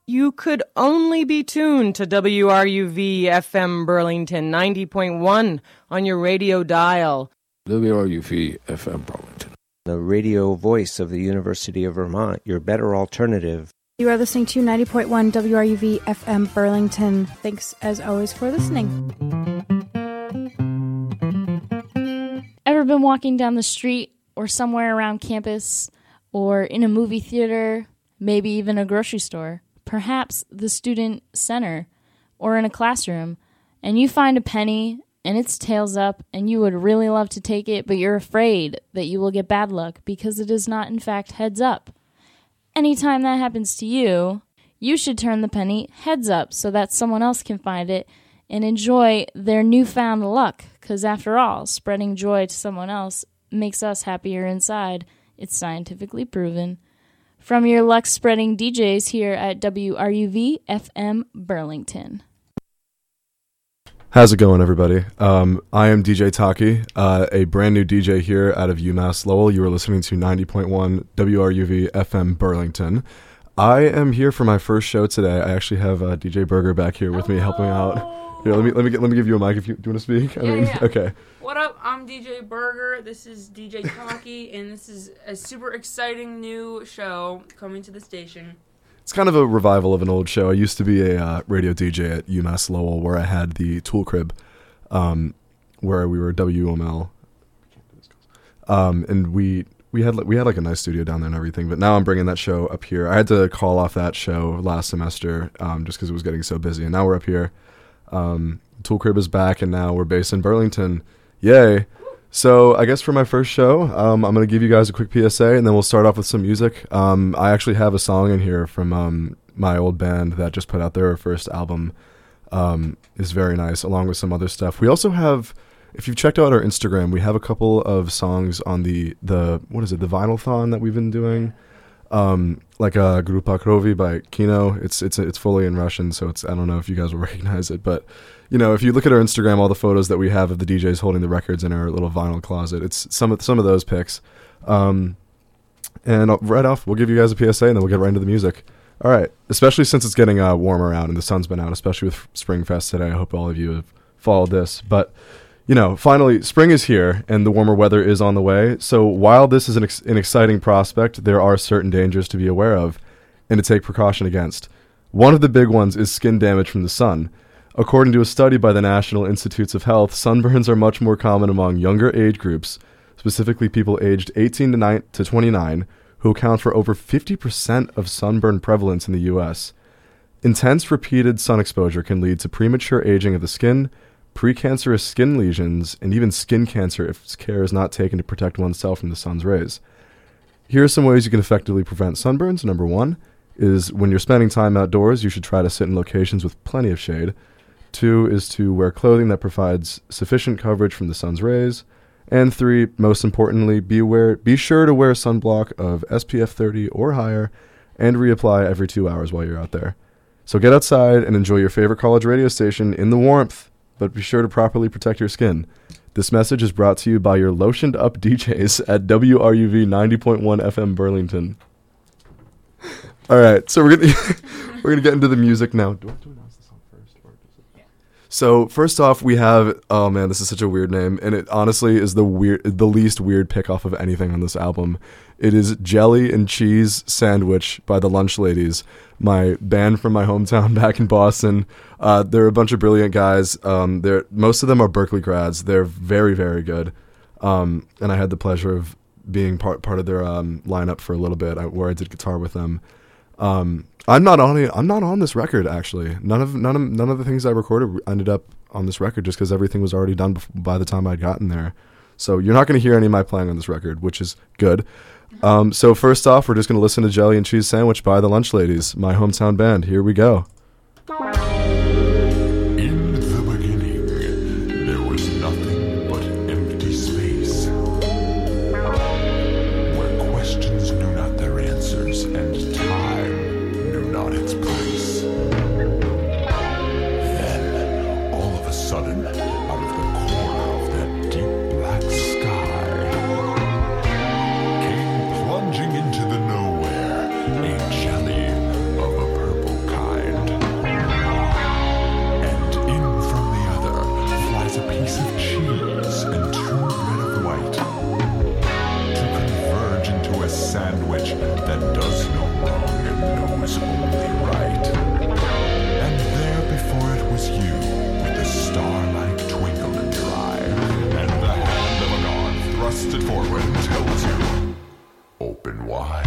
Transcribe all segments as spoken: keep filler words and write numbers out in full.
you could only be tuned to W R U V F M Burlington ninety point one on your radio dial. W R U V F M Burlington, the radio voice of the University of Vermont, your better alternative. You are listening to ninety point one W R U V F M Burlington. Thanks, as always, for listening. Ever been walking down the street or somewhere around campus or in a movie theater, maybe even a grocery store, perhaps the student center, or in a classroom, and you find a penny and it's tails up and you would really love to take it, but you're afraid that you will get bad luck because it is not in fact heads up? Anytime that happens to you, you should turn the penny heads up so that someone else can find it and enjoy their newfound luck, because after all, spreading joy to someone else makes us happier inside. It's scientifically proven. From your luck-spreading D Js here at W R U V F M Burlington. How's it going, everybody? Um, I am D J Taki, uh, a brand new D J here out of UMass Lowell. You are listening to ninety point one W R U V F M Burlington. I am here for my first show today. I actually have uh, D J Berger back here with me, helping out. Here, let me let me get, let me give you a mic if you do you want to speak. I yeah, mean, yeah. Okay. What up? I'm D J Berger. This is D J Taki, and this is a super exciting new show coming to the station. It's kind of a revival of an old show. I used to be a uh, radio D J at UMass Lowell, where I had the Tool Crib, um, where we were W M L, um, and we we had we had like a nice studio down there and everything. But now I'm bringing that show up here. I had to call off that show last semester um, just because it was getting so busy, and now we're up here. Um, Tool Crib is back, and now we're based in Burlington. Yay! So I guess for my first show, um, I'm going to give you guys a quick P S A, and then we'll start off with some music. Um, I actually have a song in here from um, my old band that just put out their first album. Um, is very nice, along with some other stuff. We also have, if you've checked out our Instagram, we have a couple of songs on the, the what is it, the Vinyl-thon that we've been doing. Um, like uh, Grupa Krovi by Kino. It's it's it's fully in Russian, so it's I don't know if you guys will recognize it, but you know, if you look at our Instagram, all the photos that we have of the D Js holding the records in our little vinyl closet, it's some of some of those pics. Um, and right off, we'll give you guys a P S A, and then we'll get right into the music. All right, especially since it's getting uh, warmer out and the sun's been out, especially with Springfest today. I hope all of you have followed this, but. You know, finally, spring is here, and the warmer weather is on the way. So while this is an, ex- an exciting prospect, there are certain dangers to be aware of and to take precaution against. One of the big ones is skin damage from the sun. According to a study by the National Institutes of Health, sunburns are much more common among younger age groups, specifically people aged eighteen to twenty-nine, who account for over fifty percent of sunburn prevalence in the U S. Intense repeated sun exposure can lead to premature aging of the skin, precancerous skin lesions, and even skin cancer if care is not taken to protect oneself from the sun's rays. Here are some ways you can effectively prevent sunburns. Number one is when you're spending time outdoors, you should try to sit in locations with plenty of shade. Two is to wear clothing that provides sufficient coverage from the sun's rays. And three, most importantly, be, aware, be sure to wear sunblock of S P F thirty or higher and reapply every two hours while you're out there. So get outside and enjoy your favorite college radio station in the warmth, but be sure to properly protect your skin. This message is brought to you by your lotioned up D Js at W R U V ninety point one F M Burlington. All right, so we're gonna we're gonna get into the music now. Do I have to announce the song first? Or does it... yeah. So first off, we have oh man, this is such a weird name, and it honestly is the weird, the least weird pick off of anything on this album. It is Jelly and Cheese Sandwich by the Lunch Ladies, my band from my hometown back in Boston. Uh, they're a bunch of brilliant guys. Um, they're most of them are Berkeley grads. They're very, very good. Um, and I had the pleasure of being part part of their um, lineup for a little bit, where I did guitar with them. Um, I'm not on it. I'm not on this record actually. None of none of none of the things I recorded ended up on this record just because everything was already done bef- by the time I'd gotten there. So you're not going to hear any of my playing on this record, which is good. Um, so first off, we're just going to listen to Jelly and Cheese Sandwich by the Lunch Ladies, my hometown band. Here we go. In the beginning, there was nothing but empty space, where questions knew not their answers and time knew not its place. Then, all of a sudden, out of the corner of that deep black sky, came plunging into the nowhere a jelly of a purple kind. was only right. And there before it was you, with the starlight twinkle in your eye, and the hand of a god thrust it forward and tells you, open wide.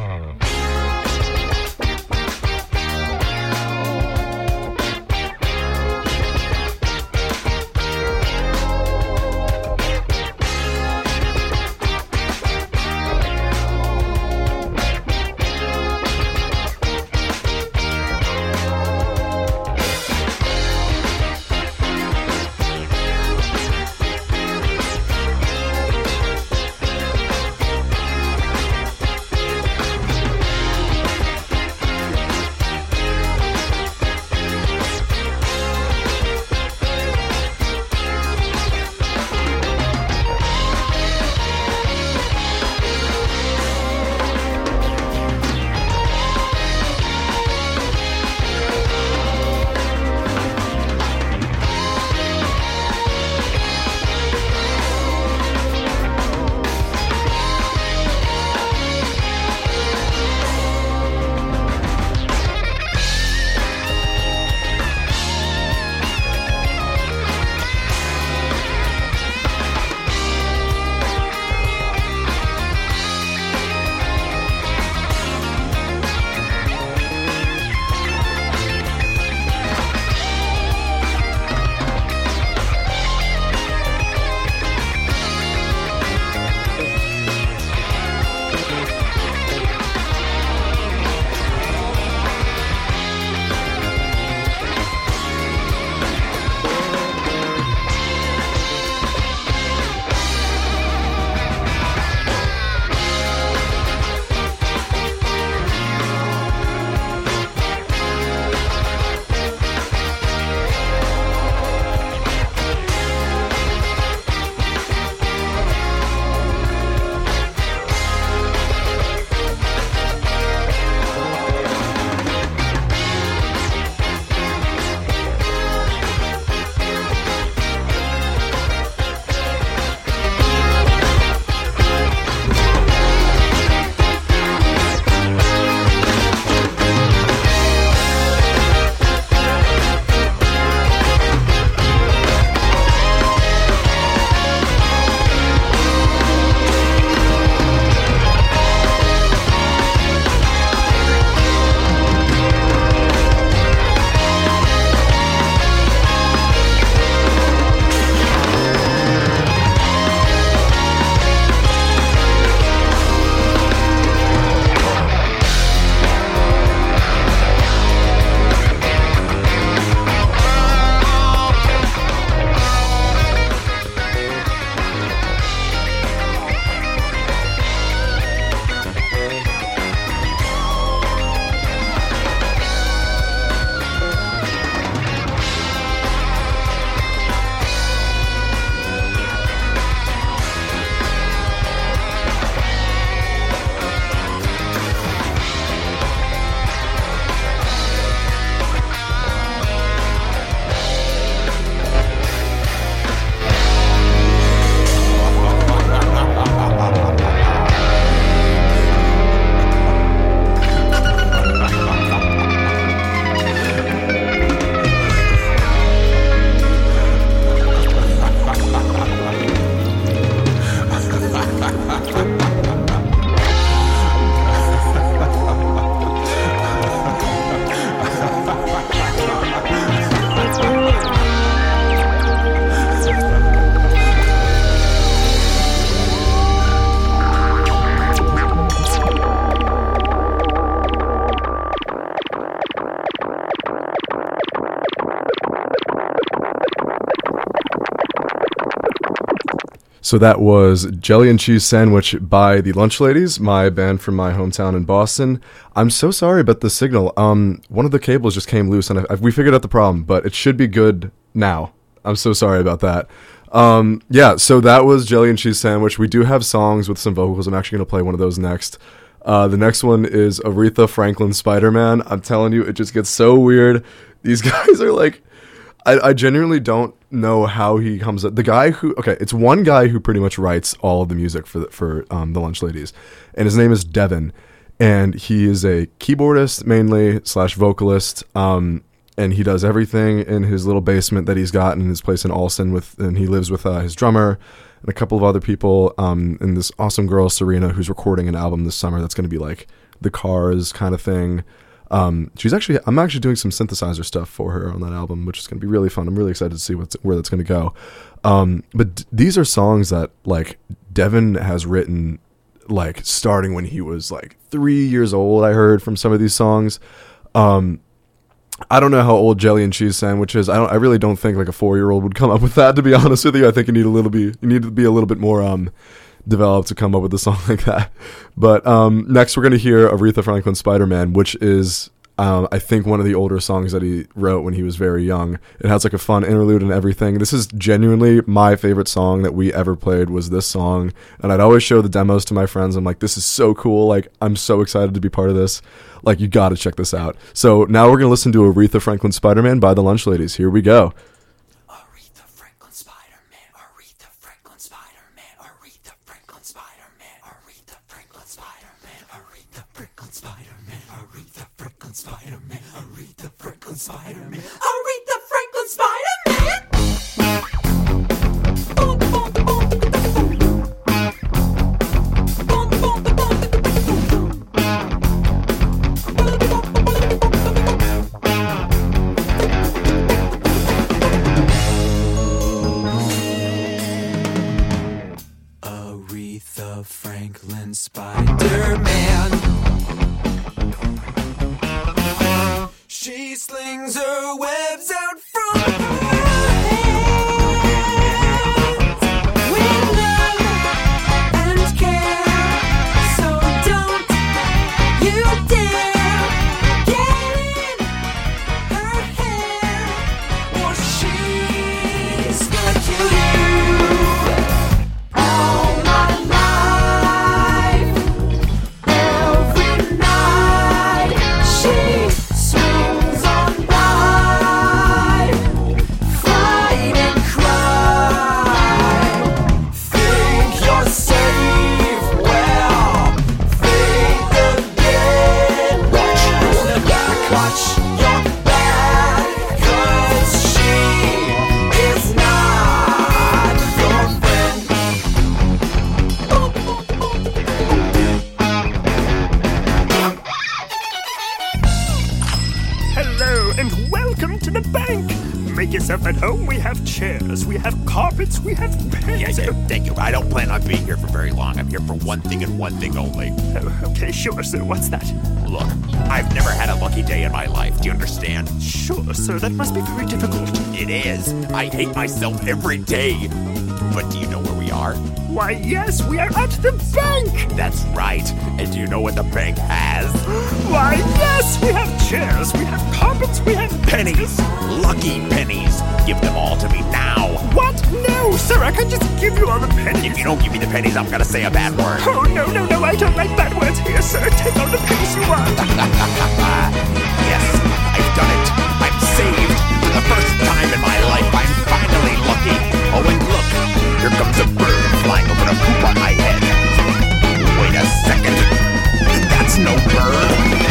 So that was Jelly and Cheese Sandwich by the Lunch Ladies, my band from my hometown in Boston. I'm so sorry about the signal. Um, one of the cables just came loose, and I, I, we figured out the problem, but it should be good now. I'm so sorry about that. Um, yeah, so that was Jelly and Cheese Sandwich. We do have songs with some vocals. I'm actually going to play one of those next. Uh, the next one is Aretha Franklin Spider-Man. I'm telling you, it just gets so weird. These guys are like... I, I genuinely don't know how he comes up. The guy who... Okay, it's one guy who pretty much writes all of the music for the, for um, the Lunch Ladies. And his name is Devin. and he is a keyboardist mainly slash vocalist. Um, and he does everything in his little basement that he's got in his place in Alston with, and he lives with uh, his drummer and a couple of other people, um, and this awesome girl, Serena, who's recording an album this summer that's going to be like the Cars kind of thing. Um, she's actually, I'm actually doing some synthesizer stuff for her on that album, which is going to be really fun. I'm really excited to see what's, where that's going to go. Um, but d- these are songs that like Devin has written, like starting when he was like three years old. I heard from some of these songs. Um, I don't know how old Jelly and Cheese Sandwich is. I don't. I really don't think like a four-year-old would come up with that. To be honest with you, I think you need a little bit. You need to be a little bit more um, developed to come up with a song like that. But um, next, we're going to hear Aretha Franklin "Spider-Man," which is um, I think one of the older songs that he wrote when he was very young. It has like a fun interlude and everything. This is genuinely my favorite song that we ever played. Was this song, and I'd always show the demos to my friends. I'm like, this is so cool. Like, I'm so excited to be part of this. Like, you gotta check this out. So now we're gonna listen to Aretha Franklin "Spider-Man" by the Lunch Ladies. Here we go. Aretha Franklin Spider-Man, Aretha Franklin Spider-Man, Aretha Franklin Spider-Man, Aretha Franklin Spider-Man, Aretha Franklin Spider-Man, Aretha Franklin Spider-Man, Aretha Franklin Spider-Man, Aretha Franklin Spider-Man. Boom, boom, boom. Aretha Franklin Spider-Man. She slings her webs out from her hands with love and care. So don't you dare get in her hair, or she's gonna kill you. All my life, every night, she swings on by, fight and cry. Think you're safe? Well, think again. Watch your back, watch your back, 'cause she is not your friend. Hello and welcome to the bank. Make yourself at home. We have chairs, we have carpets, we have pens. Yeah, yeah, thank you. I don't plan on being here for very long. I'm here for one thing and one thing only. Oh, okay, sure, sir. What's that? Look, I've never had a lucky day in my life. Do you understand? Sure, sir. That must be very difficult. It is. I hate myself every day. But do you know where we are? Why, yes, we are at the bank. That's right. And do you know what the bank has? Why, yes, we have chairs, we have carpets, we have Pennies. Lucky pennies. Give them all to me now. What? No, sir, I can't just give you all the pennies. If you don't give me the pennies, I'm gonna say a bad word. Oh, no, no, no, I don't like bad words here, sir. Take all the pennies you want. Yes, I've done it. I'm saved. For the first time in my life, I'm finally lucky. Oh, and look, here comes a bird flying over to poop on my head. Wait a second. That's no bird.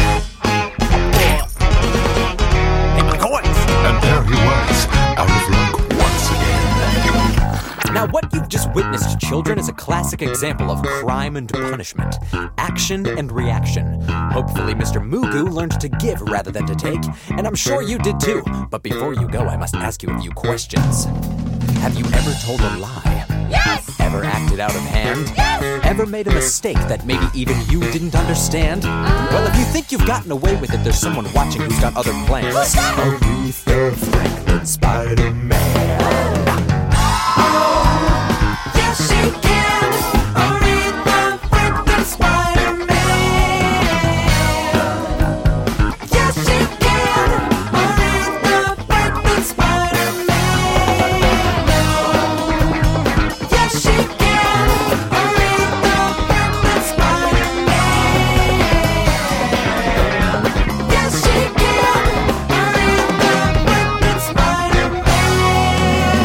Hey, my coins. And there he was, out of luck once again. Now, what you've just witnessed, children, is a classic example of crime and punishment, action and reaction. Hopefully, Mister Mugu learned to give rather than to take, and I'm sure you did too. But before you go, I must ask you a few questions. Have you ever told a lie? Yes! Ever acted out of hand? Yes! Ever made a mistake that maybe even you didn't understand? Well, if you think you've gotten away with it, there's someone watching who's got other plans. Who's got it? Aretha Franklin Spider-Man. Yes, she can. Aretha Franklin Spider-Man. Yes, she can. Aretha Franklin Spider-Man. Yes, she can. Aretha Franklin Spider-Man. Yes, she can. Aretha Franklin Spider-Man.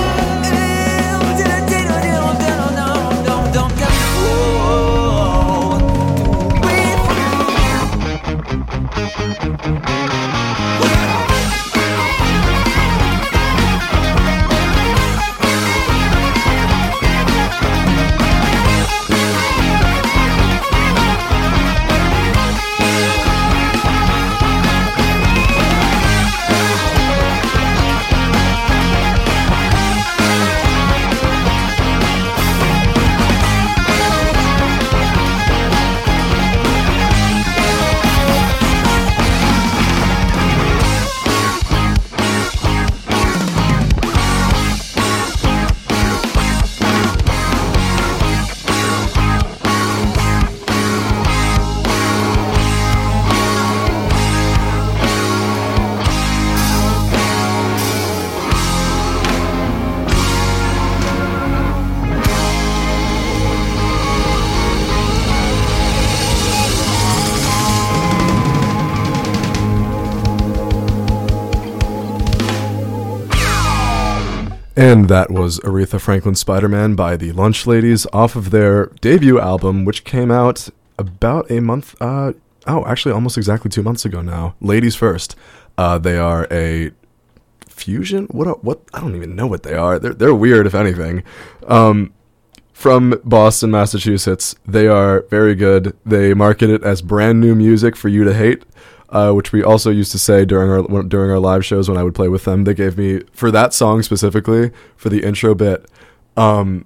And that was Aretha Franklin Spider-Man by the Lunch Ladies off of their debut album, which came out about a month, uh, oh, actually almost exactly two months ago now. Ladies First. Uh, they are a fusion? What? What? I don't even know what they are. They're, they're weird, if anything. Um, from Boston, Massachusetts. They are very good. They market it as brand new music for you to hate. Uh, which we also used to say during our during our live shows when I would play with them. They gave me, for that song specifically, for the intro bit, um,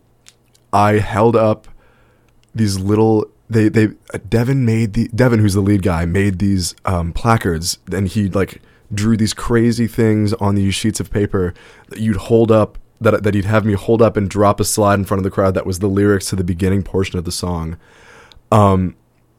I held up these little, they, they, Devin made the, Devin, who's the lead guy, made these um, placards, and he like drew these crazy things on these sheets of paper that you'd hold up, that, that he'd have me hold up and drop a slide in front of the crowd that was the lyrics to the beginning portion of the song. Um,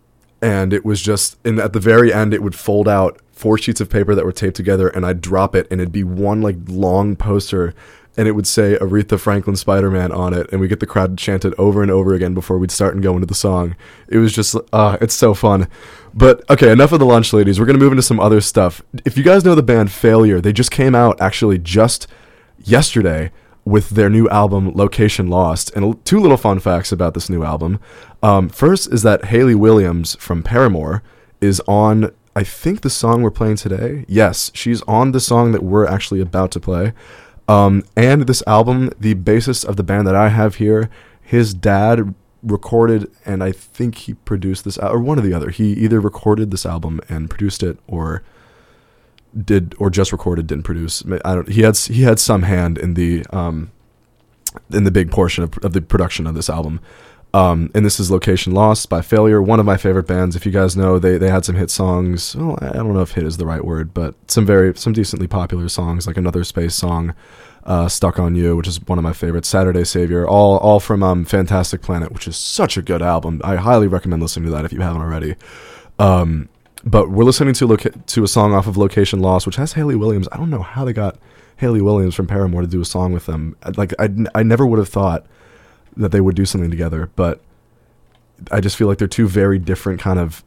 And it was just, and at the very end, it would fold out four sheets of paper that were taped together, and I'd drop it, and it'd be one like long poster, and it would say Aretha Franklin Spider-Man on it, and we get the crowd to chant it over and over again before we'd start and go into the song. It was just, uh, it's so fun. But okay, enough of the Lunch Ladies. We're gonna move into some other stuff. If you guys know the band Failure, they just came out actually just yesterday with their new album, Location Lost. And two little fun facts about this new album. Um, first is that Hayley Williams from Paramore is on, I think, the song we're playing today. Yes, she's on the song that we're actually about to play. Um, and this album, the bassist of the band that I have here, his dad recorded, and I think he produced this, or one or the other. He either recorded this album and produced it, or did or just recorded, didn't produce. I don't. He had he had some hand in the um in the big portion of, of the production of this album. Um, and this is Location Lost by Failure, one of my favorite bands. If you guys know, they they had some hit songs. Well, I don't know if hit is the right word, but some very some decently popular songs, like Another Space Song, uh, Stuck on You, which is one of my favorites. Saturday Savior, all all from um, Fantastic Planet, which is such a good album. I highly recommend listening to that if you haven't already. Um, But we're listening to loca- to a song off of Location Lost, which has Hayley Williams. I don't know how they got Hayley Williams from Paramore to do a song with them. Like, I, I never would have thought that they would do something together, but I just feel like they're two very different kind of.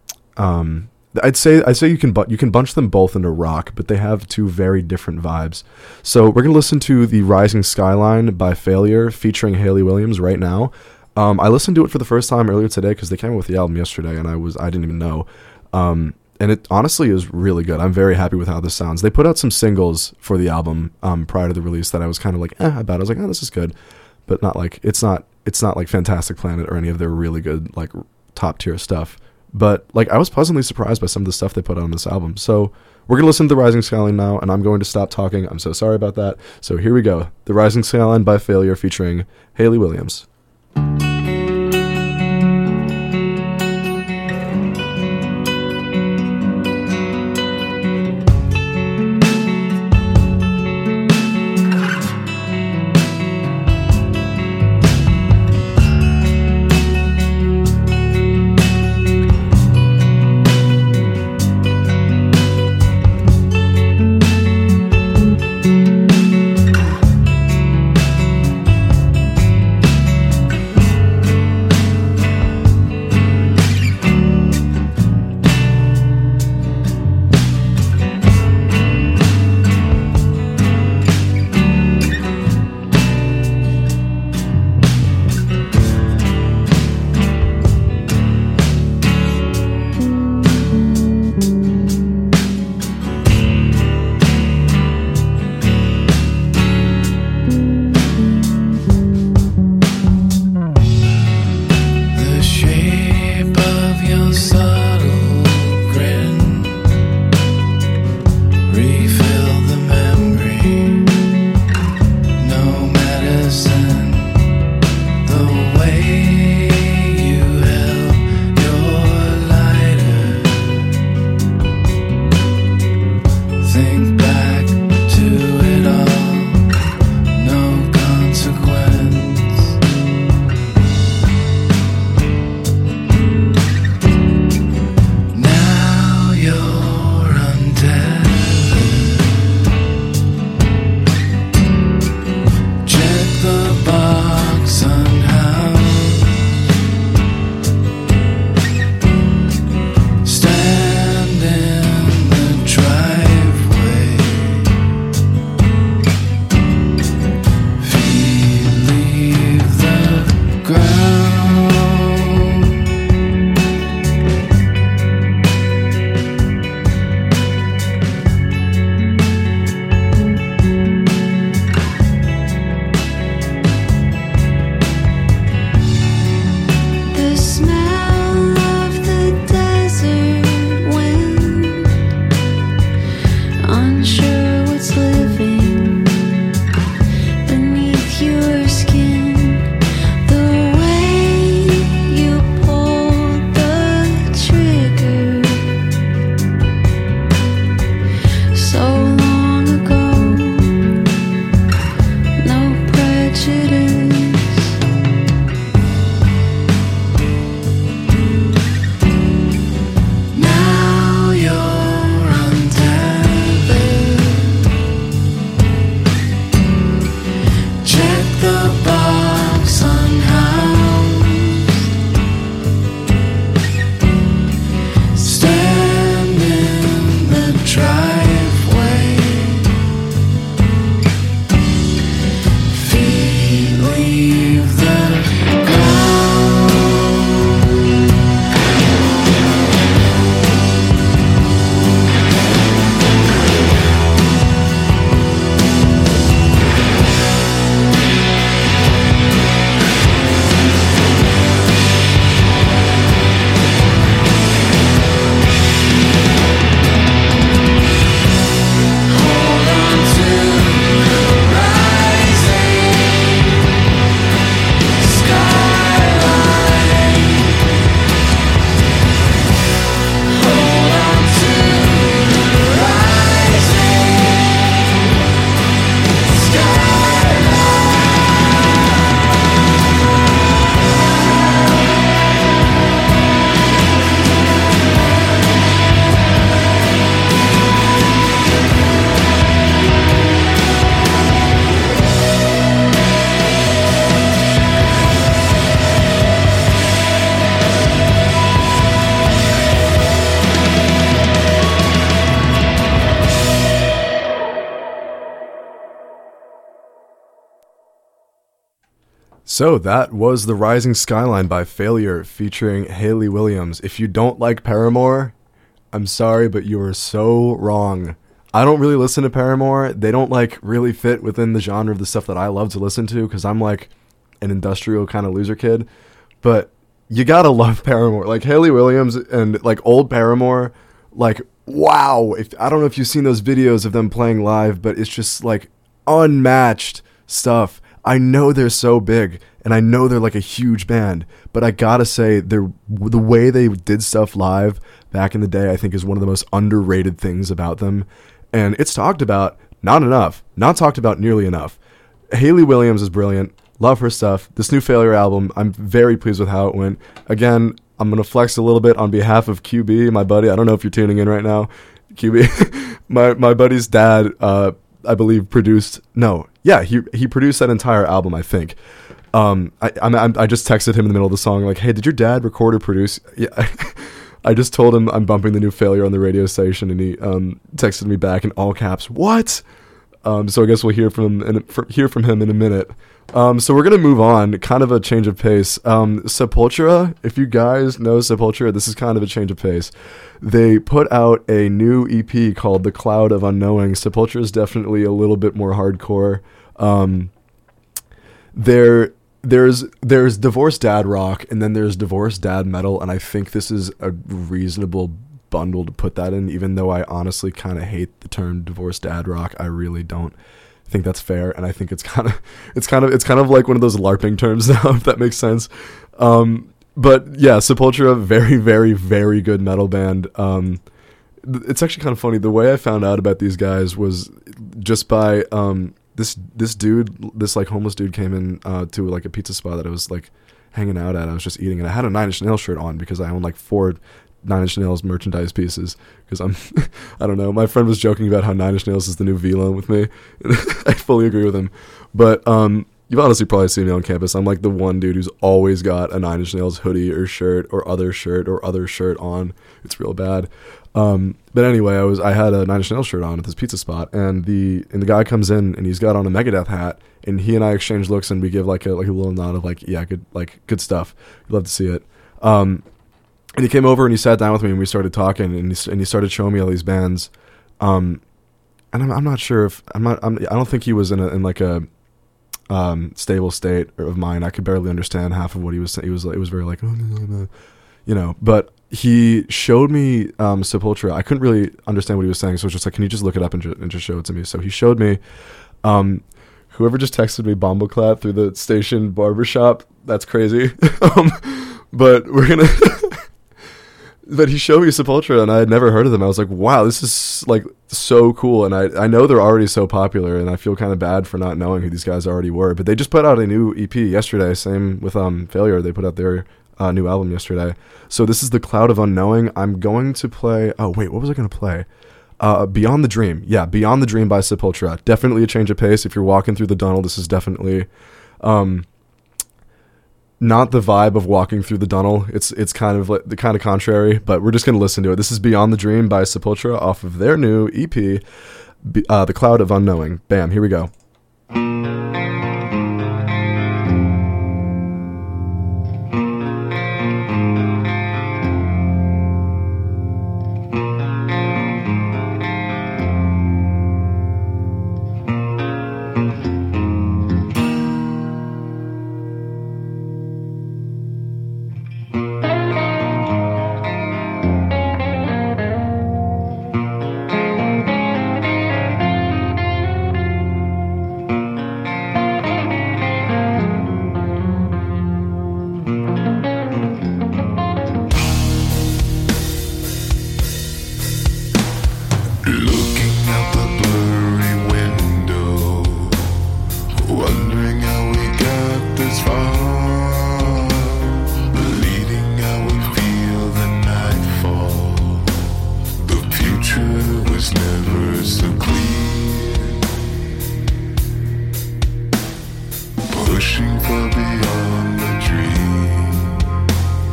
Um, I'd say I'd say you can bu- you can bunch them both into rock, but they have two very different vibes. So we're gonna listen to the Rising Skyline by Failure featuring Hayley Williams right now. Um, I listened to it for the first time earlier today because they came out with the album yesterday, and I was I didn't even know. Um, and it honestly is really good. I'm very happy with how this sounds. They put out some singles for the album um, prior to the release that I was kind of like, eh, about. I was like, oh, this is good, but not like it's not it's not like Fantastic Planet or any of their really good like top tier stuff. But like I was pleasantly surprised by some of the stuff they put out on this album. So we're gonna listen to The Rising Skyline now, and I'm going to stop talking. I'm so sorry about that. So here we go, The Rising Skyline by Failure featuring Hayley Williams. Thank So that was The Rising Skyline by Failure featuring Hayley Williams. If you don't like Paramore, I'm sorry, but you are so wrong. I don't really listen to Paramore. They don't like really fit within the genre of the stuff that I love to listen to because I'm like an industrial kind of loser kid. But you gotta love Paramore. Like Hayley Williams and like old Paramore, like wow. If I don't know if you've seen those videos of them playing live, but it's just like unmatched stuff. I know they're so big and I know they're like a huge band, but I gotta say they're the way they did stuff live back in the day, I think is one of the most underrated things about them. And it's talked about, not enough, not talked about nearly enough. Hayley Williams is brilliant. Love her stuff. This new Failure album, I'm very pleased with how it went. Again, I'm going to flex a little bit on behalf of Q B, my buddy. I don't know if you're tuning in right now. Q B, my my buddy's dad, uh, I believe, produced, no, yeah, he he produced that entire album, I think. Um, I I, I just texted him in the middle of the song, like, hey, did your dad record or produce? Yeah. I just told him I'm bumping the new Failure on the radio station, and he um, texted me back in all caps, what? Um, so I guess we'll hear from him in, for, hear from him in a minute. Um, so we're going to move on, kind of a change of pace. Um, Sepultura, if you guys know Sepultura, this is kind of a change of pace. They put out a new E P called The Cloud of Unknowing. Sepultura is definitely a little bit more hardcore. Um, they're... There's there's divorced dad rock and then there's divorced dad metal, and I think this is a reasonable bundle to put that in, even though I honestly kind of hate the term divorced dad rock. I really don't think that's fair, and I think it's kind of it's kind of it's kind of like one of those LARPing terms now, if that makes sense. Um, but yeah, Sepultura, very very very good metal band. Um, it's actually kind of funny. The way I found out about these guys was just by um, This this dude, this like homeless dude came in uh, to like a pizza spot that I was like hanging out at. I was just eating, and I had a Nine Inch Nails shirt on because I own like four Nine Inch Nails merchandise pieces. Because I'm, I don't know. My friend was joking about how Nine Inch Nails is the new V-Lone with me. I fully agree with him. But um, you've honestly probably seen me on campus. I'm like the one dude who's always got a Nine Inch Nails hoodie or shirt or other shirt or other shirt on. It's real bad. Um, but anyway, I was I had a Nine Inch Nails shirt on at this pizza spot, and the and the guy comes in and he's got on a Megadeth hat, and he and I exchange looks, and we give like a like a little nod of like, yeah, good like good stuff. You'd love to see it. Um, and he came over and he sat down with me and we started talking, and he and he started showing me all these bands. Um, and I'm I'm not sure if I'm not I'm, I don't think he was in a in like a um stable state of mind. I could barely understand half of what he was saying. He was it was very like, oh, no, no, no. You know, but he showed me um, Sepultura. I couldn't really understand what he was saying, so I was just like, can you just look it up and, ju- and just show it to me? So he showed me. Um, whoever just texted me Bumbleclap through the station barbershop, that's crazy. um, but we're going to... But he showed me Sepultura, and I had never heard of them. I was like, wow, this is like so cool. And I, I know they're already so popular, and I feel kind of bad for not knowing who these guys already were. But they just put out a new E P yesterday. Same with um Failure. They put out their... Uh, new album yesterday. So this is The Cloud of Unknowing. I'm going to play... Oh, wait, what was I going to play? Uh, Beyond the Dream. Yeah, Beyond the Dream by Sepultura. Definitely a change of pace. If you're walking through the tunnel, this is definitely um, not the vibe of walking through the tunnel. It's it's kind of like the kind of contrary, but we're just going to listen to it. This is Beyond the Dream by Sepultura off of their new E P, uh, The Cloud of Unknowing. Bam, here we go.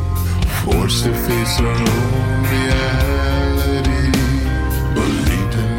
Forced to face our own reality, believed in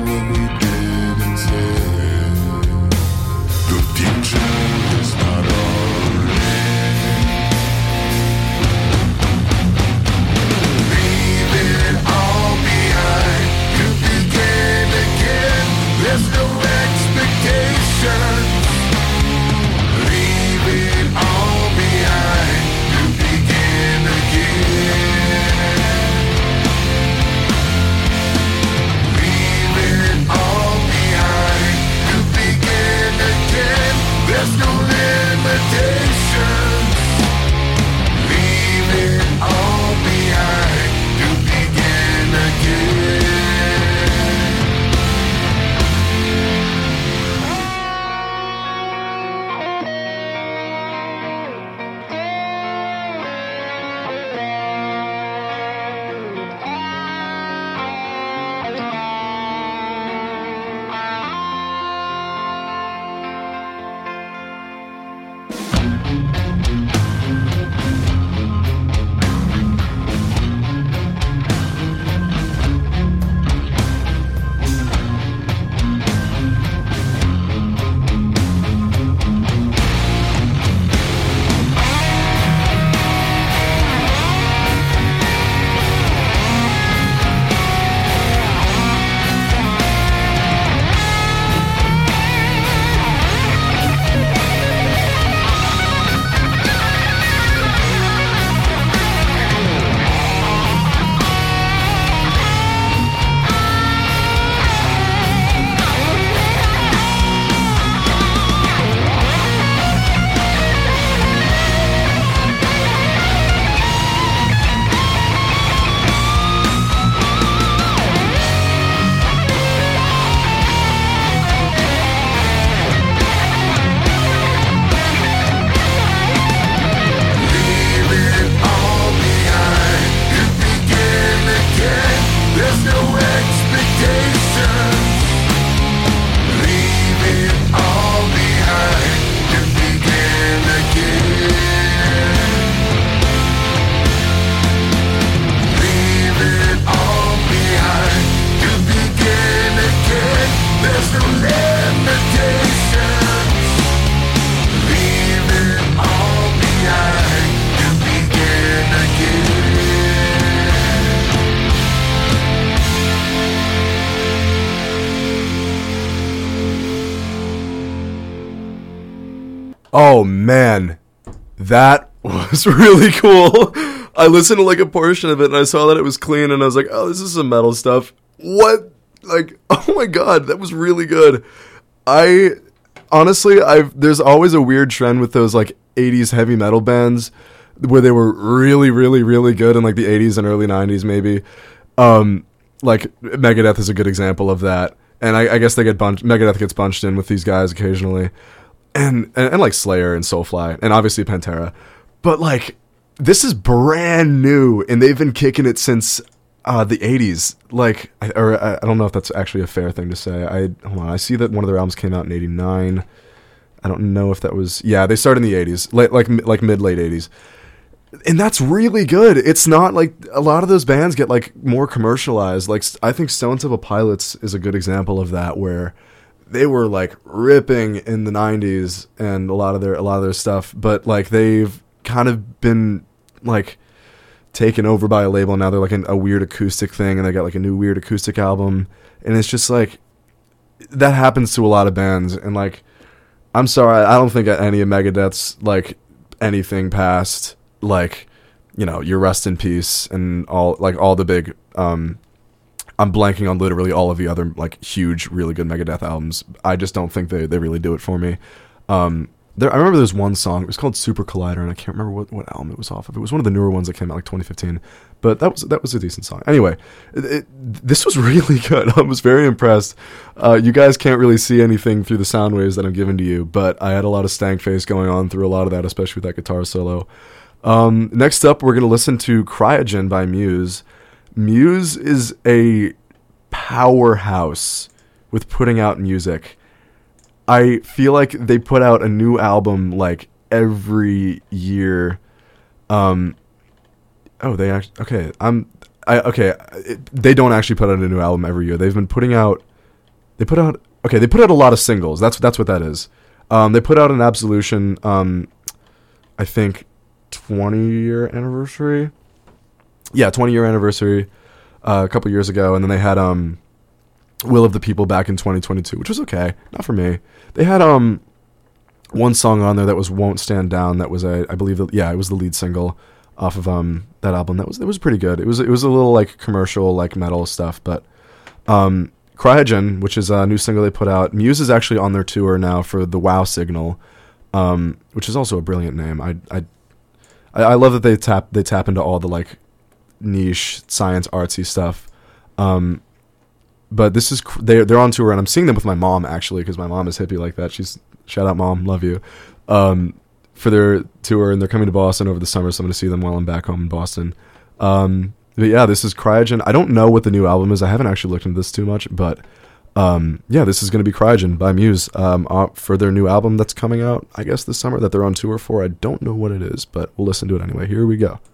Oh man, that was really cool. I listened to like a portion of it and I saw that it was clean and I was like, oh, this is some metal stuff. What? Like, oh my god, that was really good. I honestly, I've there's always a weird trend with those like eighties heavy metal bands where they were really, really, really good in like the eighties and early nineties maybe. Um, like Megadeth is a good example of that. And I, I guess they get bunched, Megadeth gets bunched in with these guys occasionally. And, and and like Slayer and Soulfly and obviously Pantera. But like this is brand new and they've been kicking it since uh, the eighties. Like I, or I, I don't know if that's actually a fair thing to say. I hold on, I see that one of their albums came out in eighty-nine. I don't know if that was yeah, they started in the eighties, late, like like mid late eighties. And that's really good. It's not like a lot of those bands get like more commercialized. Like I think Stone Temple Pilots is a good example of that where they were like ripping in the nineties and a lot of their a lot of their stuff, but like they've kind of been like taken over by a label. Now they're like an, a weird acoustic thing, and they got like a new weird acoustic album, and it's just like that happens to a lot of bands. And like, I'm sorry, I don't think any of Megadeth's like anything past like, you know, your Rest in Peace and all like all the big. Um, I'm blanking on literally all of the other like huge, really good Megadeth albums. I just don't think they, they really do it for me. Um, there, I remember there's one song. It was called Super Collider, and I can't remember what, what album it was off of. It was one of the newer ones that came out like twenty fifteen. But that was that was a decent song. Anyway, it, it, this was really good. I was very impressed. Uh, you guys can't really see anything through the sound waves that I'm giving to you, but I had a lot of stank face going on through a lot of that, especially with that guitar solo. Um, next up, we're gonna listen to Cryogen by Muse. Muse is a powerhouse with putting out music. I feel like they put out a new album like every year. Um, oh, they actually okay. I'm I okay. It, they don't actually put out a new album every year. They've been putting out. They put out okay. They put out a lot of singles. That's that's what that is. Um, they put out an Absolution. Um, I think twenty year anniversary. Yeah, twenty year anniversary. Uh, a couple years ago, and then they had um, Will of the People back in twenty twenty-two, which was okay, not for me. They had um, one song on there that was "Won't Stand Down." That was a, I believe, the, yeah, it was the lead single off of um that album. That was it was pretty good. It was it was a little like commercial like metal stuff, but um, Cryogen, which is a new single they put out. Muse is actually on their tour now for the Wow Signal, um, which is also a brilliant name. I I I love that they tap they tap into all the like niche science artsy stuff, um but this is they're, they're on tour, and I'm seeing them with my mom actually, because my mom is hippie like that. She's shout out mom, love you, um for their tour, and they're coming to Boston over the summer, so I'm gonna see them while I'm back home in Boston. Um but yeah, this is Cryogen. I don't know what the new album is. I haven't actually looked into this too much, but um yeah, this is gonna be Cryogen by Muse, um uh, for their new album that's coming out I guess this summer that they're on tour for. I don't know what it is, but we'll listen to it anyway. Here we go.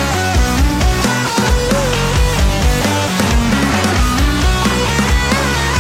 We'll be right back.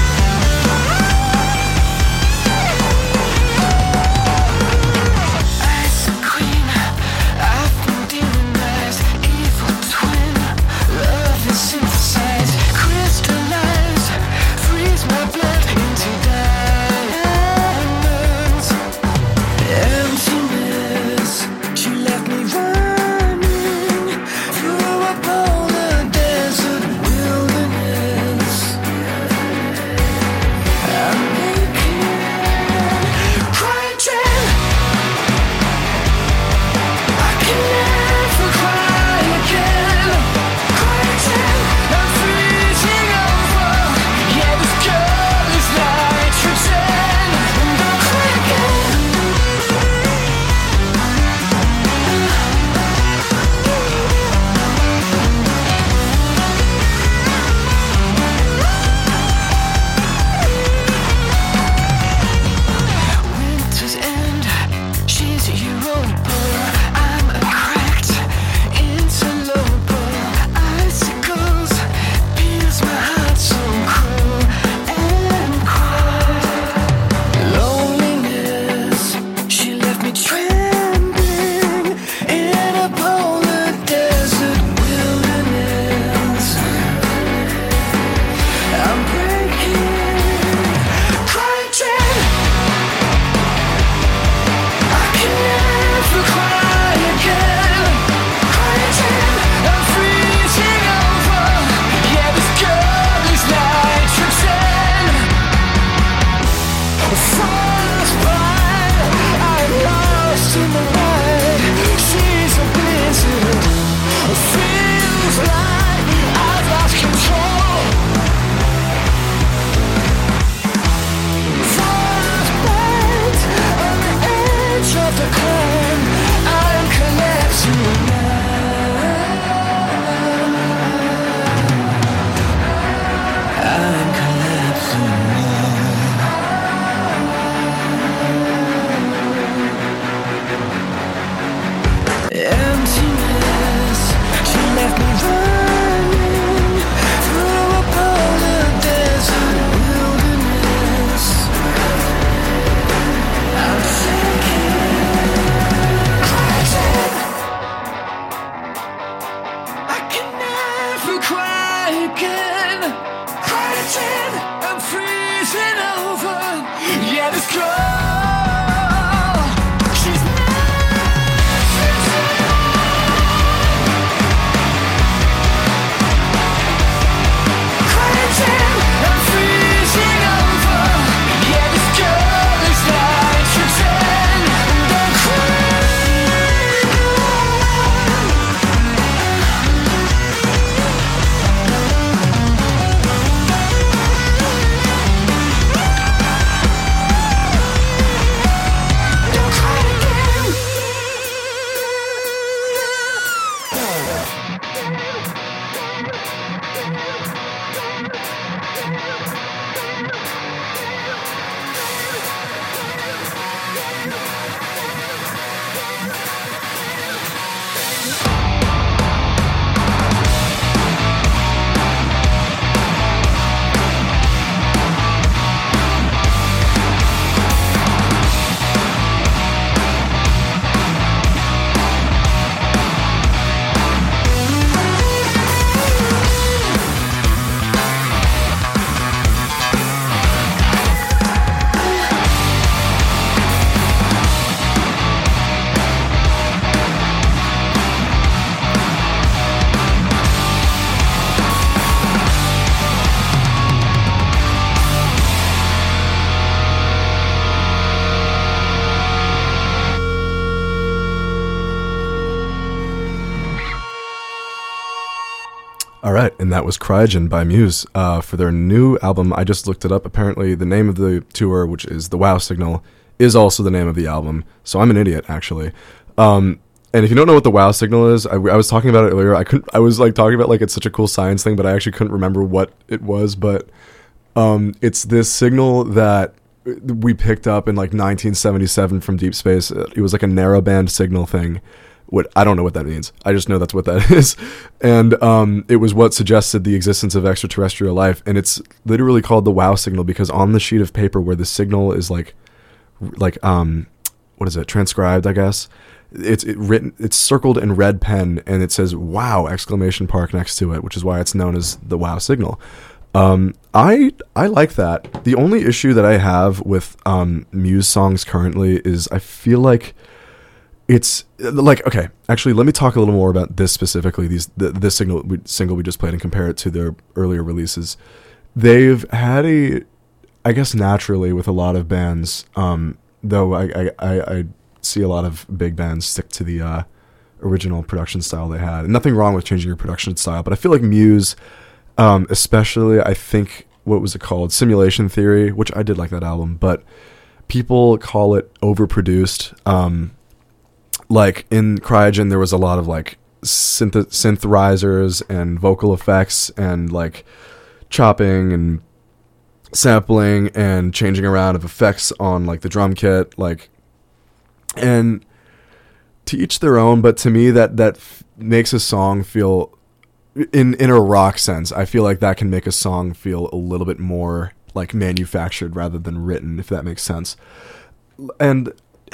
All right, and that was Cryogen by Muse uh, for their new album. I just looked it up. Apparently, the name of the tour, which is The Wow Signal, is also the name of the album. So I'm an idiot, actually. Um, and if you don't know what the Wow Signal is, I, I was talking about it earlier. I couldn't. I was like talking about like it's such a cool science thing, but I actually couldn't remember what it was. But um, it's this signal that we picked up in like nineteen seventy-seven from deep space. It was like a narrowband signal thing. What I don't know what that means. I just know that's what that is. And um, it was what suggested the existence of extraterrestrial life. And it's literally called the Wow Signal because on the sheet of paper where the signal is like, like um, what is it? Transcribed, I guess. It's it written. It's circled in red pen, and it says "Wow!" exclamation mark next to it, which is why it's known as the Wow Signal. Um, I I like that. The only issue that I have with um, Muse songs currently is I feel like. It's like, okay, actually, let me talk a little more about this specifically. These the, this signal we, single we just played and compare it to their earlier releases. They've had a, I guess naturally with a lot of bands, um, though I, I, I, I see a lot of big bands stick to the uh, original production style they had. And nothing wrong with changing your production style, but I feel like Muse, um, especially, I think, what was it called? Simulation Theory, which I did like that album, but people call it overproduced. Um, Like in Cryogen, there was a lot of like synth synth risers and vocal effects and like chopping and sampling and changing around of effects on like the drum kit, like, and to each their own. But to me, that that f- makes a song feel in in a rock sense. I feel like that can make a song feel a little bit more like manufactured rather than written, if that makes sense. And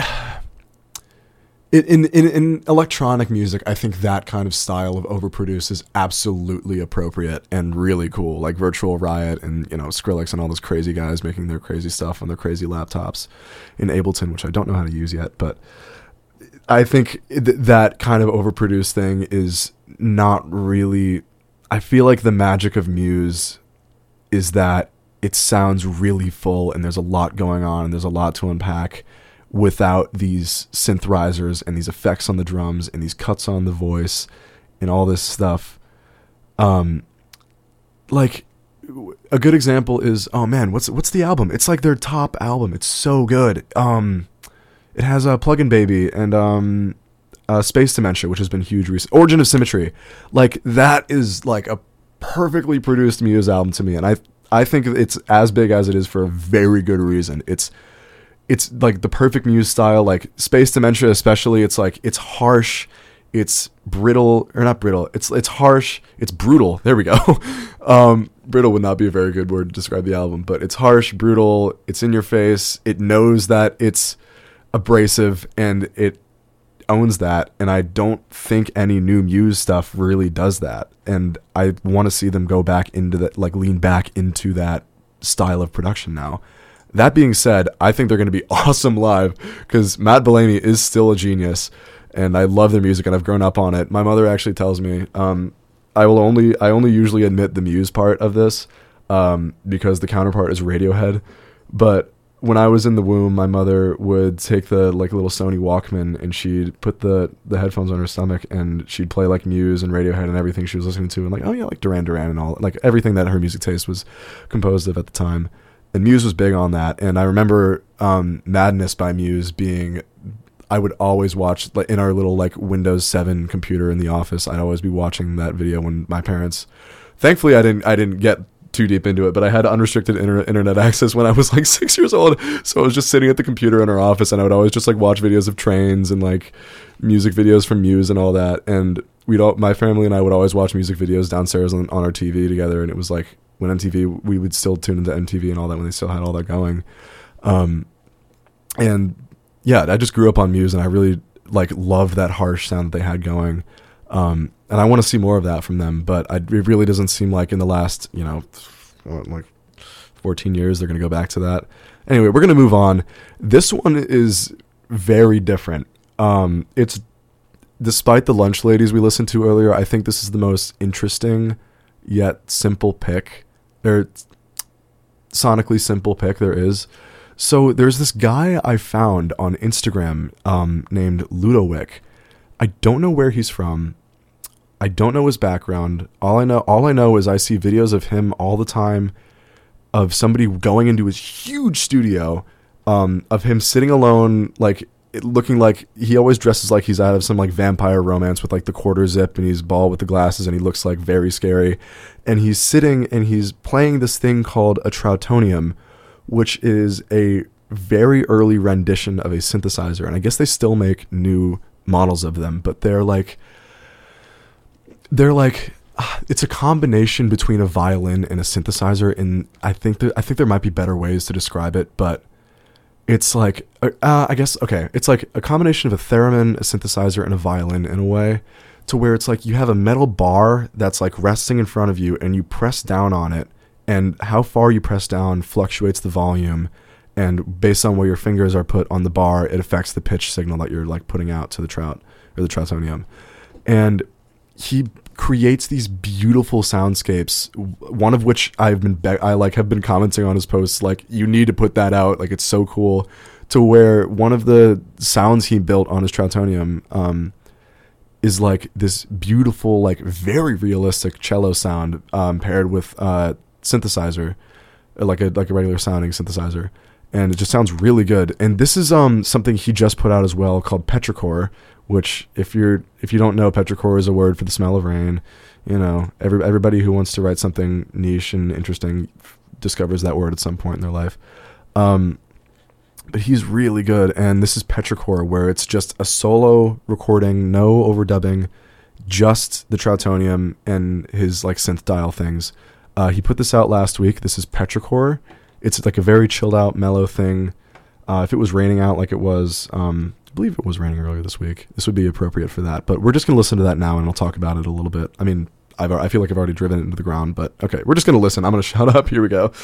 In, in in electronic music, I think that kind of style of overproduce is absolutely appropriate and really cool. Like Virtual Riot and, you know, Skrillex and all those crazy guys making their crazy stuff on their crazy laptops in Ableton, which I don't know how to use yet. But I think th- that kind of overproduced thing is not really... I feel like the magic of Muse is that it sounds really full and there's a lot going on and there's a lot to unpack, without these synth risers and these effects on the drums and these cuts on the voice and all this stuff. Um, like a good example is, oh man, what's what's the album? It's like their top album. It's so good. Um, it has a uh, Plugin Baby and um, uh, Space Dementia, which has been huge recently. Origin of Symmetry, like that is like a perfectly produced Muse album to me, and I I think it's as big as it is for a very good reason. It's It's like the perfect Muse style, like Space Dementia especially. It's like, it's harsh, it's brittle, or not brittle, it's it's harsh, it's brutal. There we go. um, brittle would not be a very good word to describe the album, but it's harsh, brutal, it's in your face, it knows that it's abrasive, and it owns that, and I don't think any new Muse stuff really does that, and I want to see them go back into that, like lean back into that style of production now. That being said, I think they're going to be awesome live because Matt Bellamy is still a genius, and I love their music, and I've grown up on it. My mother actually tells me um, I will only I only usually admit the Muse part of this um, because the counterpart is Radiohead. But when I was in the womb, my mother would take the like little Sony Walkman and she'd put the the headphones on her stomach and she'd play like Muse and Radiohead and everything she was listening to, and like, oh yeah, like Duran Duran and all, like everything that her music taste was composed of at the time. And Muse was big on that. And I remember um, Madness by Muse being, I would always watch, like, in our little like Windows seven computer in the office, I'd always be watching that video when my parents, thankfully I didn't, I didn't get too deep into it, but I had unrestricted inter- internet access when I was like six years old. So I was just sitting at the computer in our office and I would always just like watch videos of trains and like music videos from Muse and all that. And we'd all, my family and I would always watch music videos downstairs on, on our T V together. And it was like, when M T V, we would still tune into M T V and all that when they still had all that going. Um, and yeah, I just grew up on Muse and I really like loved that harsh sound that they had going. Um, and I want to see more of that from them, but I, it really doesn't seem like in the last, you know, what, like fourteen years, they're going to go back to that. Anyway, we're going to move on. This one is very different. Um, it's, despite the Lunch Ladies we listened to earlier, I think this is the most interesting yet simple pick, or sonically simple pick there is. So there's this guy I found on Instagram um, named Ludowick. I don't know where he's from. I don't know his background. All I know, all I know is I see videos of him all the time, of somebody going into his huge studio, um, of him sitting alone, like it looking like he always dresses like he's out of some like vampire romance with like the quarter zip, and he's bald with the glasses, and he looks like very scary. And he's sitting and he's playing this thing called a Trautonium, which is a very early rendition of a synthesizer. And I guess they still make new models of them, but they're like, they're like, it's a combination between a violin and a synthesizer. And I think that, I think there might be better ways to describe it, but it's like, uh, I guess, okay. It's like a combination of a theremin, a synthesizer, and a violin in a way, to where it's like you have a metal bar that's like resting in front of you, and you press down on it, and how far you press down fluctuates the volume, and based on where your fingers are put on the bar, it affects the pitch signal that you're like putting out to the trout or the Trautonium. And he creates these beautiful soundscapes, one of which I've been be- I like have been commenting on his posts, like, you need to put that out, like it's so cool, to where one of the sounds he built on his Trautonium um is like this beautiful, like very realistic cello sound um paired with uh synthesizer, like a like a regular sounding synthesizer, and it just sounds really good. And this is um something he just put out as well, called petrichor, which if you're if you don't know, petrichor is a word for the smell of rain. You know, every everybody who wants to write something niche and interesting f- discovers that word at some point in their life. Um, but he's really good, and this is petrichor, where it's just a solo recording, no overdubbing, just the Trautonium and his like synth dial things. Uh, he put this out last week. This is petrichor. It's like a very chilled out, mellow thing. Uh, if it was raining out like it was, um, I believe it was raining earlier this week, this would be appropriate for that. But we're just going to listen to that now, and I'll talk about it a little bit. I mean, I've, I feel like I've already driven it into the ground, but okay, we're just going to listen. I'm going to shut up. Here we go.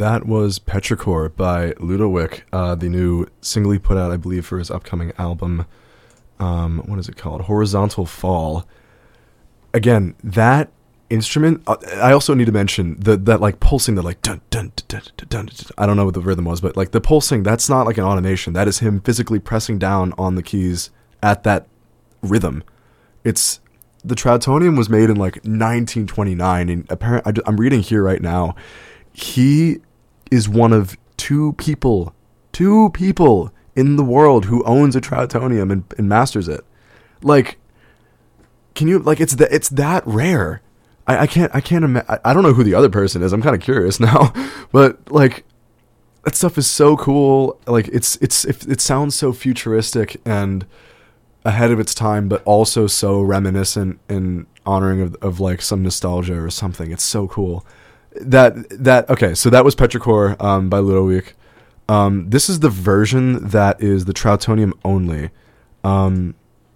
that was Petrichor by Ludowick, uh, the new single he put out, I believe, for his upcoming album. Um, what is it called? Horizontal Fall. Again, that instrument, uh, I also need to mention the, that like pulsing, the like dun, dun, dun, dun, dun, dun, dun, I don't know what the rhythm was, but like the pulsing, that's not like an automation. That is him physically pressing down on the keys at that rhythm. It's, the Trautonium was made in like nineteen twenty-nine, and apparently, I'm reading here right now, he is one of two people, two people in the world who owns a Trautonium and, and masters it. Like, can you, like, it's the, it's that rare. I, I can't, I can't imagine, I, I don't know who the other person is. I'm kind of curious now, but like, that stuff is so cool. Like, it's, it's, it, it sounds so futuristic and ahead of its time, but also so reminiscent and honoring of, of like some nostalgia or something. It's so cool. That, that, okay, so that was Petrichor um, by Ludowick. Um, this is the version that is the Trautonium only. Um,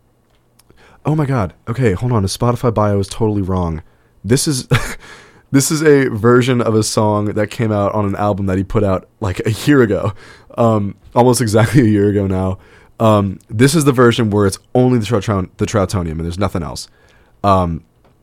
oh my god. Okay, hold on. The Spotify bio is totally wrong. This is this is a version of a song that came out on an album that he put out like a year ago. Um, almost exactly a year ago now. Um, this is the version where it's only the, Traut- the Trautonium and there's nothing else. Um,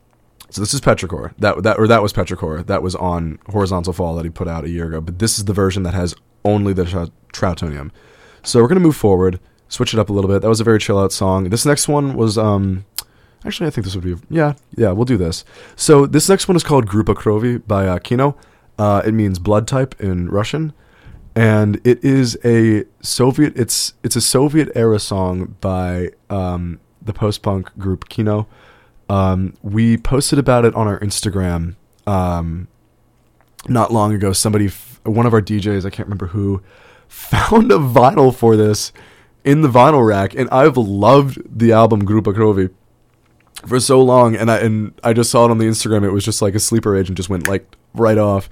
so this is Petrichor. That that or that was Petrichor. That was on Horizontal Fall that he put out a year ago. But this is the version that has only the tra- Trautonium. So we're gonna move forward, switch it up a little bit. That was a very chill out song. This next one was um, actually I think this would be yeah yeah we'll do this. So this next one is called Grupa Krovi by uh, Kino. Uh, it means blood type in Russian. And it is a Soviet. It's it's a Soviet era song by um, the post-punk group Kino. Um, we posted about it on our Instagram um, not long ago. Somebody, one of our D Js, I can't remember who, found a vinyl for this in the vinyl rack, and I've loved the album Grupa Krovi for so long. And I and I just saw it on the Instagram. It was just like a sleeper agent, just went like right off.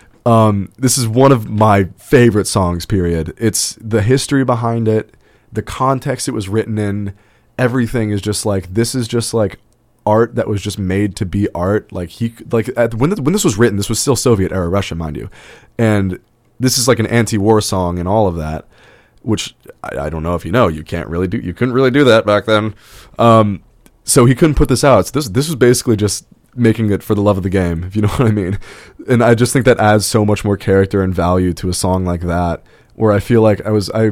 Um, this is one of my favorite songs, period. It's the history behind it, the context it was written in, everything is just like, this is just like art that was just made to be art. Like he, like at, when, when this was written, this was still Soviet era Russia, mind you. And this is like an anti-war song and all of that, which I, I don't know if you know, you can't really do, you couldn't really do that back then. Um, so he couldn't put this out. So this, this was basically just making it for the love of the game, if you know what I mean. And I just think that adds so much more character and value to a song like that, where I feel like I was, I,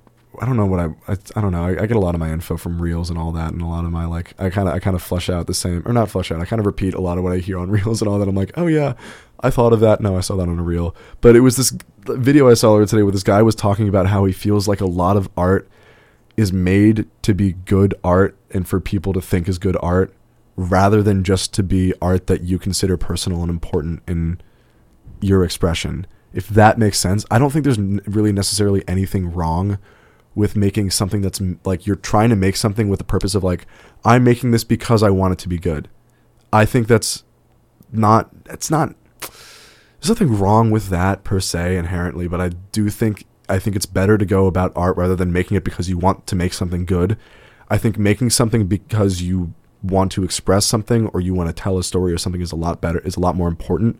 I don't know what I, I, I don't know. I, I get a lot of my info from Reels and all that, and a lot of my, like, I kind of, I kind of flush out the same, or not flush out, I kind of repeat a lot of what I hear on Reels and all that. I'm like, oh yeah, I thought of that. No, I saw that on a Reel. But it was this video I saw earlier today where this guy was talking about how he feels like a lot of art is made to be good art and for people to think is good art, rather than just to be art that you consider personal and important in your expression. If that makes sense. I don't think there's n- really necessarily anything wrong with making something that's m- like you're trying to make something with the purpose of like, I'm making this because I want it to be good. I think that's not, it's not, there's nothing wrong with that per se inherently, but I do think, I think it's better to go about art rather than making it because you want to make something good. I think making something because you want to express something or you want to tell a story or something is a lot better, is a lot more important.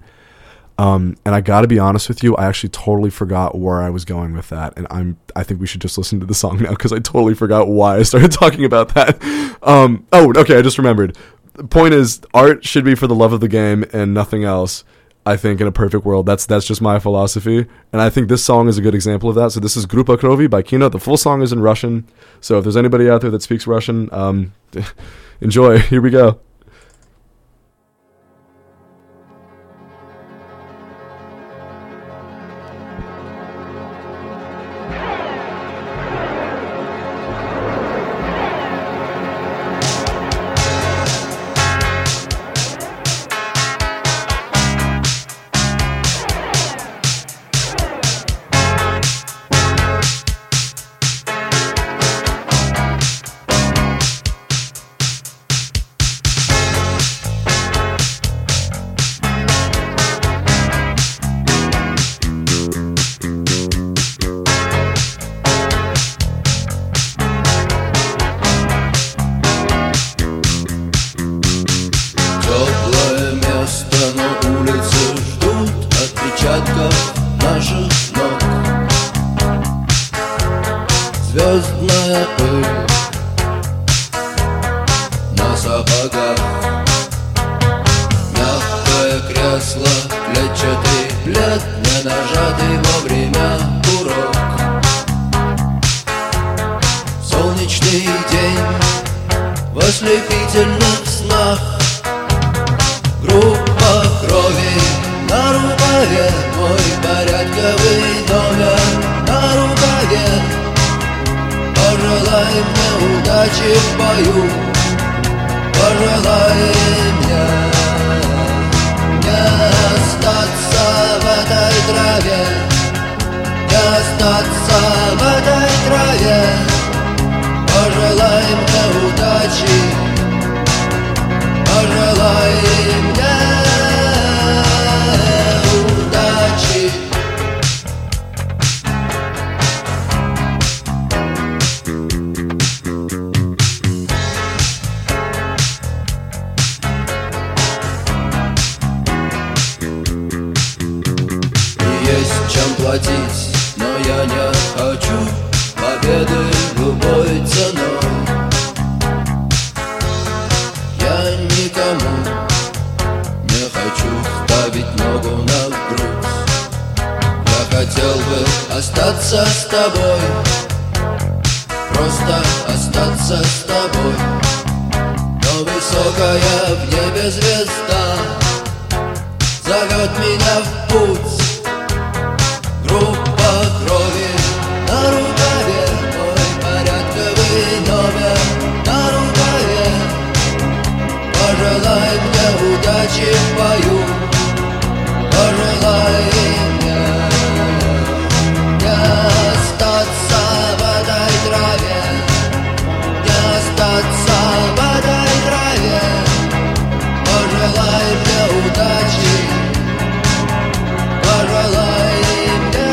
Um, and I gotta be honest with you, I actually totally forgot where I was going with that. And I'm, I think we should just listen to the song now, because I totally forgot why I started talking about that. Um, oh, okay. I just remembered. The point is, art should be for the love of the game and nothing else. I think in a perfect world, that's, that's just my philosophy. And I think this song is a good example of that. So this is Grupa Krovi by Kino. The full song is in Russian. So if there's anybody out there that speaks Russian, um, enjoy. Here we go. звездная пыль на сапогах. Мягкое кресло, клетчатый плед, не нажатый вовремя курок. Солнечный день в ослепительных снах. Группа крови на рукаве, мой порядковый номер на рукаве. Пожелай мне удачи в бою, пожелай мне не остаться в этой траве, не остаться в этой траве. Пожелай мне удачи, пожелай мне удачи. Есть чем платить, но я не хочу победы любой ценой. Я никому не хочу ставить ногу на грудь. Я хотел бы остаться с тобой, просто остаться с тобой. Но высокая в небе звезда зовет меня в путь. Группа крови на рукаве, мой порядковый номер на рукаве. Пожелай мне удачи в бою, пожелай мне не остаться в этой траве, не остаться в этой траве. Пожелай мне удачи, пожелай мне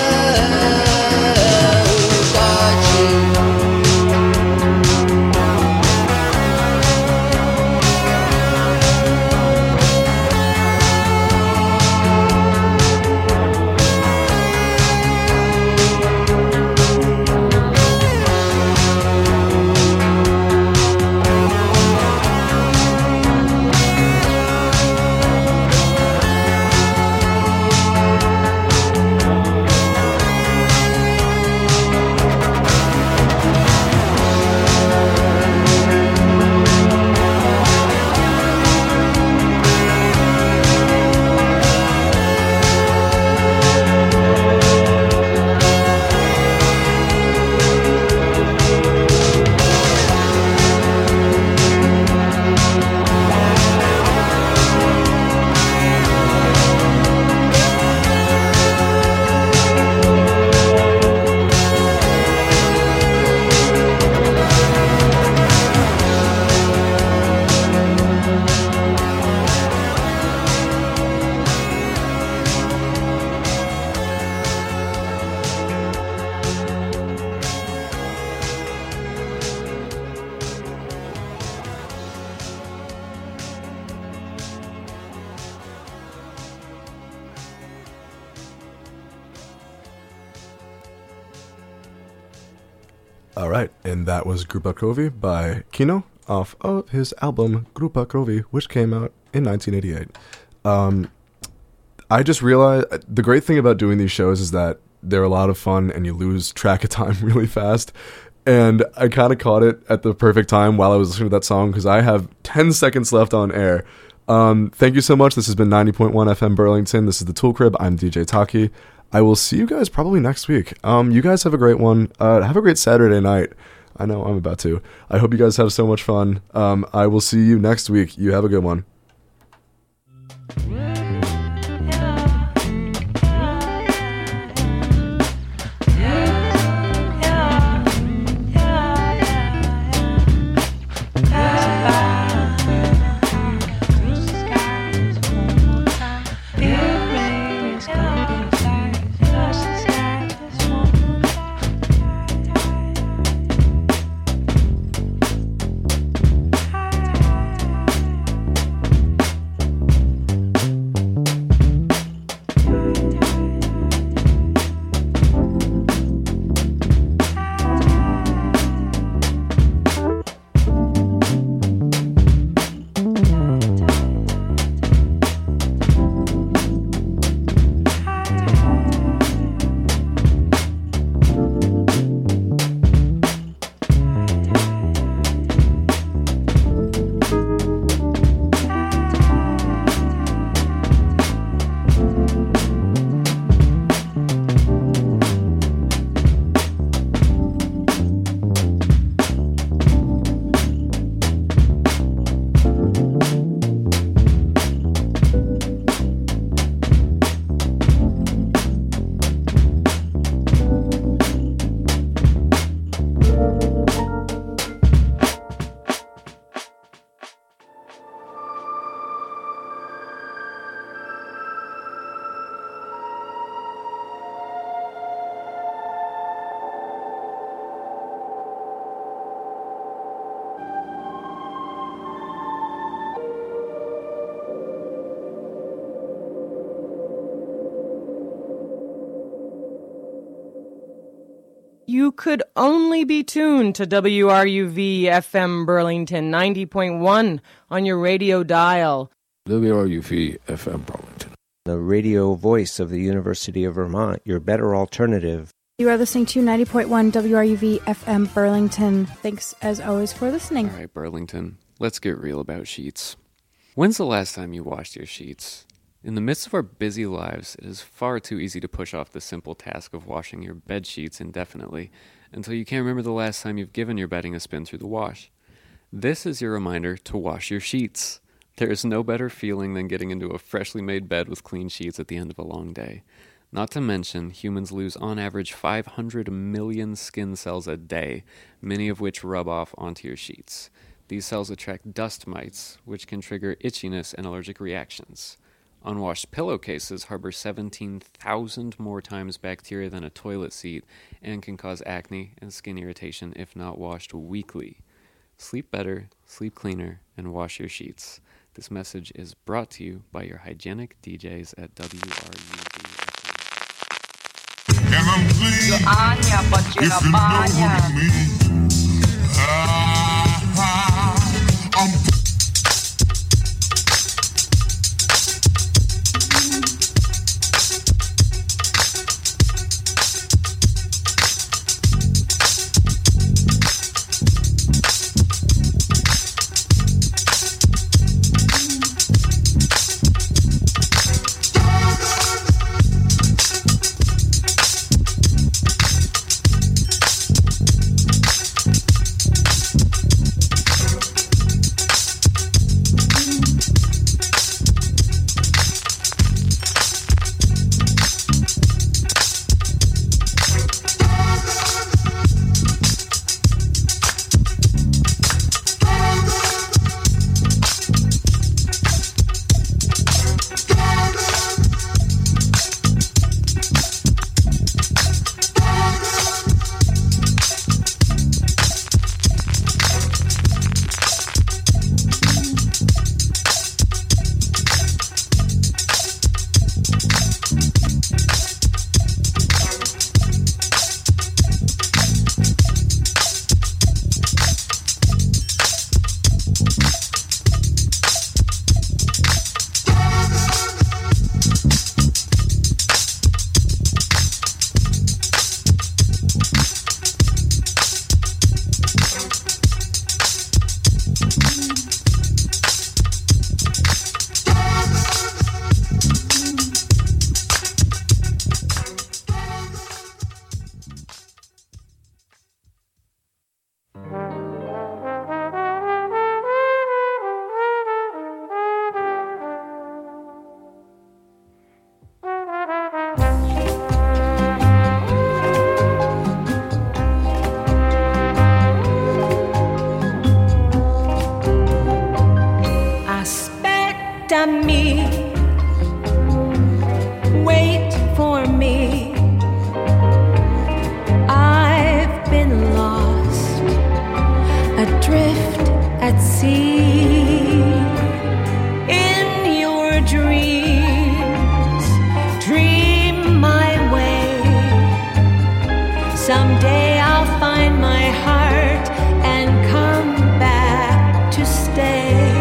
All right, and that was Grupa Krovi by Kino off of his album Grupa Krovi, which came out in nineteen eighty-eight. Um, I just realized the great thing about doing these shows is that they're a lot of fun and you lose track of time really fast. And I kind of caught it at the perfect time while I was listening to that song because I have ten seconds left on air. Um, thank you so much. This has been ninety point one F M Burlington. This is the Tool Crib. I'm D J Taki. I will see you guys probably next week. Um, you guys have a great one. Uh, have a great Saturday night. I know I'm about to. I hope you guys have so much fun. Um, I will see you next week. You have a good one. you could only be tuned to W R U V F M Burlington ninety point one on your radio dial. W R U V F M Burlington. The radio voice of the University of Vermont, your better alternative. You are listening to ninety point one W R U V F M Burlington. Thanks, as always, for listening. All right, Burlington, let's get real about sheets. When's the last time you washed your sheets? In the midst of our busy lives, it is far too easy to push off the simple task of washing your bed sheets indefinitely until you can't remember the last time you've given your bedding a spin through the wash. This is your reminder to wash your sheets. There is no better feeling than getting into a freshly made bed with clean sheets at the end of a long day. Not to mention, humans lose on average five hundred million skin cells a day, many of which rub off onto your sheets. These cells attract dust mites, which can trigger itchiness and allergic reactions. Unwashed pillowcases harbor seventeen thousand more times bacteria than a toilet seat and can cause acne and skin irritation if not washed weekly. Sleep better, sleep cleaner, and wash your sheets. This message is brought to you by your hygienic D Js at W R U V. And I'm clean. You're Anya, but you're If not you know Anya. what I mean. Ah, ah, I'm me, wait for me. I've been lost, adrift at sea. In your dreams, dream my way. Someday I'll find my heart and come back to stay.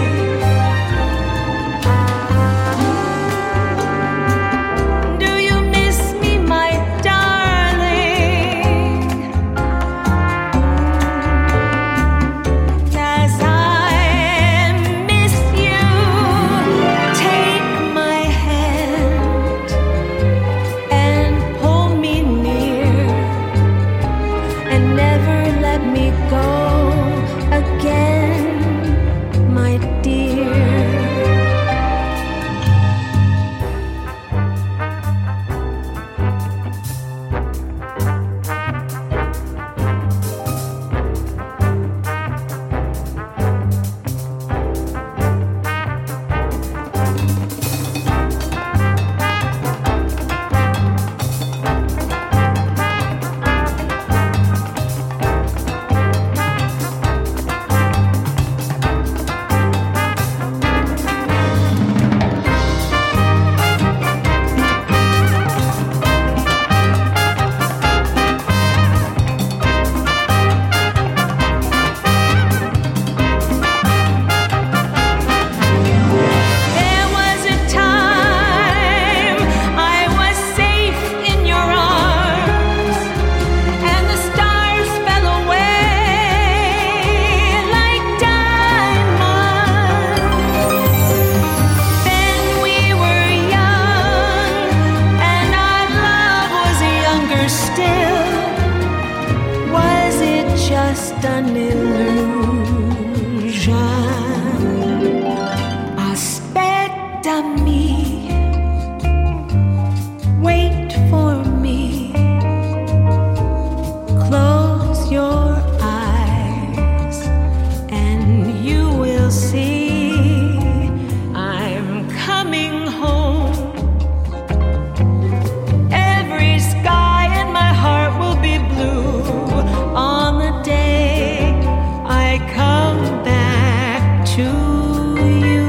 just an illusion. Aspettami, wait for me. Close your eyes and you will see I'm coming home. Every sky in my heart will be blue on the day I come back to you.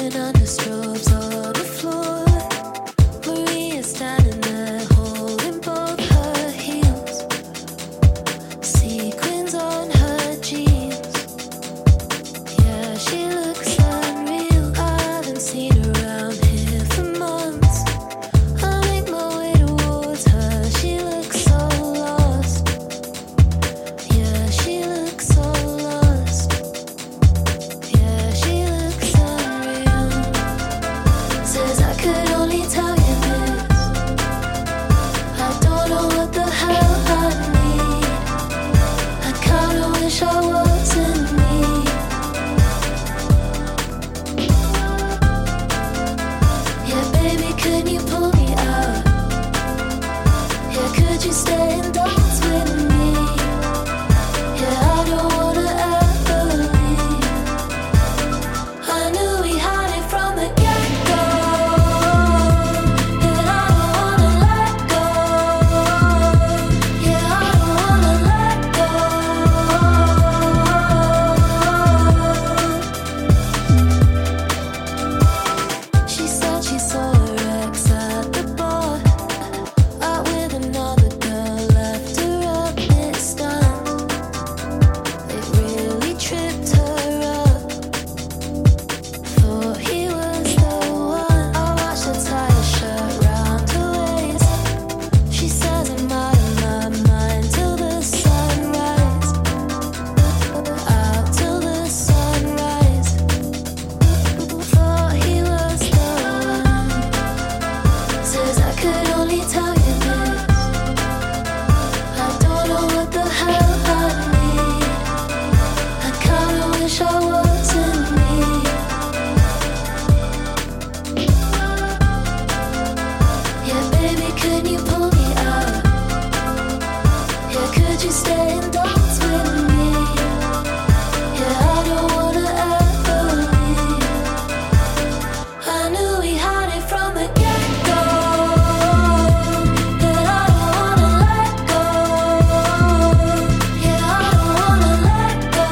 Dancing under strobes on the floor. Maria standing there holding both her heels. Sequins on her jeans. Yeah, she looks unreal. I haven't seen her around here for months. I make my way towards her. She looks so lost. Yeah, she looks so lost. Yeah, she looks unreal. Says I could only tell you this. I don't know what the hell I need. I kinda wish I wasn't me. Yeah, baby, can you pull me out? Yeah, could you stay and dance with me? Yeah, I don't wanna ever leave. I knew we had it from the get-go. And I don't wanna let go. Yeah, I don't wanna let go. She said she saw her ex at the bar, out with another girl, left her a bit stunned. It really tripped her up. Thought he was the one. I watched her tie a shirt round her waist. She says I'm out of my mind till the sunrise. Out till the sunrise. Thought he was the one. Says I could only tell you this. I don't know what the hell I need. I kinda wish I wasn't me. Yeah, baby, can you pull me out? Yeah, could you stay and dance with me? Yeah, I don't wanna ever leave. I knew we had it from the get-go. And I don't wanna let go. Yeah, I don't wanna let go.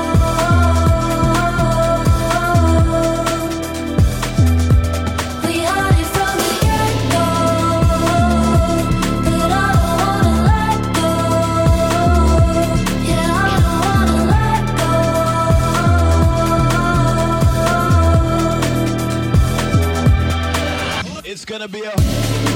We had it from the get-go. And I don't wanna let go. Yeah, I don't wanna let go. It's gonna be a